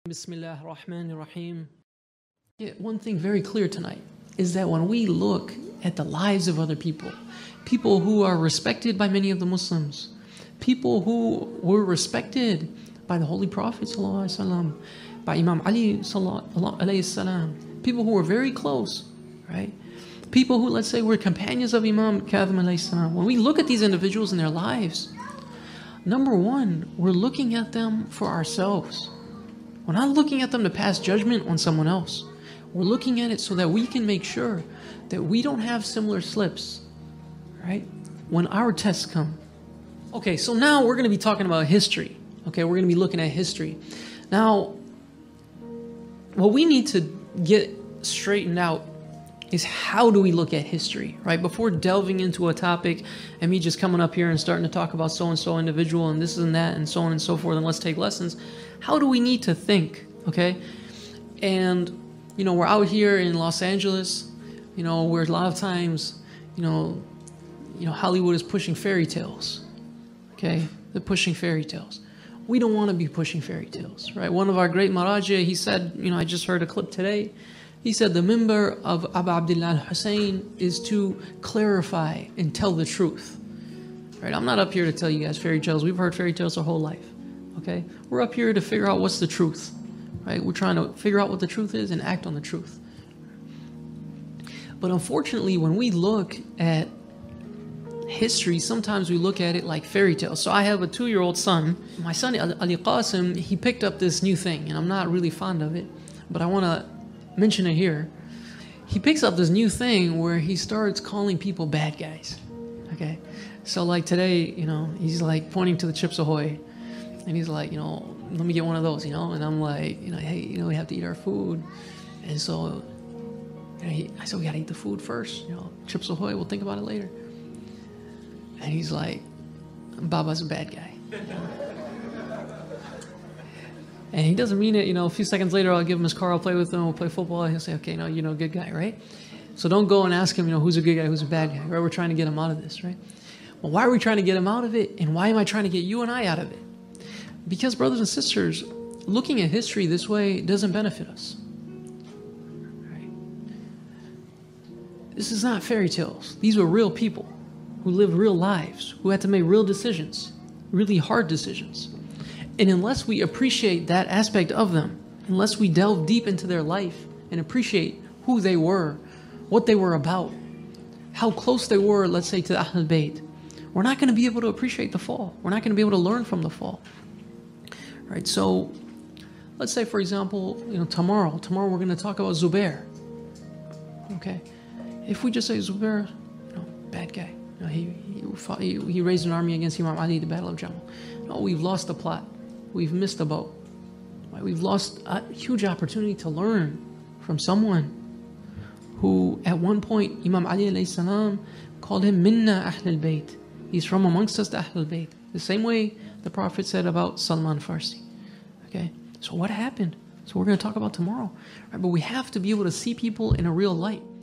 Bismillah ar-Rahman ar-Rahim. Yeah, one thing very clear tonight is that when we look at the lives of other people, people who are respected by many of the Muslims, people who were respected by the Holy Prophet ﷺ, by Imam Ali ﷺ, people who were very close, right? People who, let's say, were companions of Imam Kadhim ﷺ. When we look at these individuals in their lives, number one, we're looking at them for ourselves. We're not looking at them to pass judgment on someone else. We're looking at it so that we can make sure that we don't have similar slips, right? When our tests come. Okay, so now we're going to be talking about history. Okay, we're going to be looking at history. Now, what we need to get straightened out is how do we look at history, right? Before delving into a topic and me just coming up here and starting to talk about so-and-so individual and this and that and so on and so forth and let's take lessons, how do we need to think, okay? And, you know, we're out here in Los Angeles, you know, where a lot of times, you know, Hollywood is pushing fairy tales, okay? They're pushing fairy tales. We don't want to be pushing fairy tales, right? One of our great Maraji, he said, you know, I just heard a clip today. He said the minbar of Abu Abdullah al-Hussein is to clarify and tell the truth. Right? I'm not up here to tell you guys fairy tales. We've heard fairy tales our whole life. Okay? We're up here to figure out what's the truth. Right? We're trying to figure out what the truth is and act on the truth. But unfortunately, when we look at history, sometimes we look at it like fairy tales. So I have a 2-year-old son. My son, Ali Qasim, he picked up this new thing, and I'm not really fond of it, but I want to mention it here. He picks up this new thing where he starts calling people bad guys. Okay, so like today, you know, he's like pointing to the Chips Ahoy, and he's like, you know, let me get one of those, you know. And I'm like, you know, hey, you know, we have to eat our food, and so you know, I said we gotta eat the food first, you know. Chips Ahoy, we'll think about it later. And he's like, Baba's a bad guy. And he doesn't mean it, you know, a few seconds later I'll give him his car, I'll play with him, we'll play football, and he'll say, okay, no, you know, good guy, right? So don't go and ask him, you know, who's a good guy, who's a bad guy, right? We're trying to get him out of this, right? Well, why are we trying to get him out of it? And why am I trying to get you and I out of it? Because, brothers and sisters, looking at history this way doesn't benefit us. Right? This is not fairy tales. These were real people who lived real lives, who had to make real decisions, really hard decisions. And unless we appreciate that aspect of them, unless we delve deep into their life and appreciate who they were, what they were about, how close they were, let's say, to the Ahlul Bayt, we're not going to be able to appreciate the fall. We're not going to be able to learn from the fall. Right? So, let's say, for example, you know, tomorrow we're going to talk about Zubair. Okay? If we just say Zubair, you know, bad guy. You know, he raised an army against Imam Ali, the Battle of Jamal. No, we've lost the plot. We've missed the boat. Right? We've lost a huge opportunity to learn from someone who, at one point, Imam Ali alayhi salam called him Minna Ahlul Bayt. He's from amongst us, the Ahlul Bayt. The same way the Prophet said about Salman Farsi. Okay? So what happened? So we're going to talk about tomorrow. Right? But we have to be able to see people in a real light.